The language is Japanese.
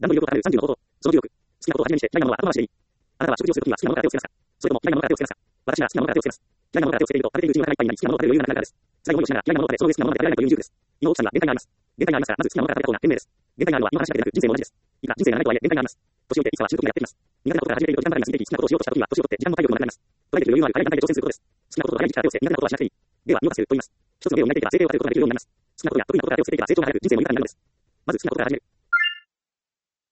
段取り力ある30の方法。その記録。好きなことを始めにして、嫌いなものは後回しでいい。あなたは食事をするときは好きなものから手をつけますか？それとも嫌いなものから手をつけますか？私は好きなものから手をつけます。嫌いなものから手をつけていると、食べているうちにお腹がいっぱいになり、好きなものを食べる余裕がなくなるからです。最後にしながら嫌いなものを食べ、その上好きなものまで食べられないという二重です。胃の大きさには限界があります。限界がありますから、まず好きなものから食べた方が賢明です。限界があるのは胃の話だけでなく、人生も同じです。いくら人生が長いとはいえ限界があります。年老いていつかは死ぬ時がやってきます。苦手なことから始めていると時間ばかりが過ぎていき、好きなことをしようとした時は、年を取って時間も体力もなくなります。トライできる余裕のある早い段階で挑戦することです。好きなことと早い時期から手をつけ、苦手なことはしなくていい。では、身を助けると言います。一つの芸を磨いていけば成功を上げることができるようになります。好きなことや得意なことから手をつけていけば成長が早く人生も豊かになるのです。まず好きなことから始める。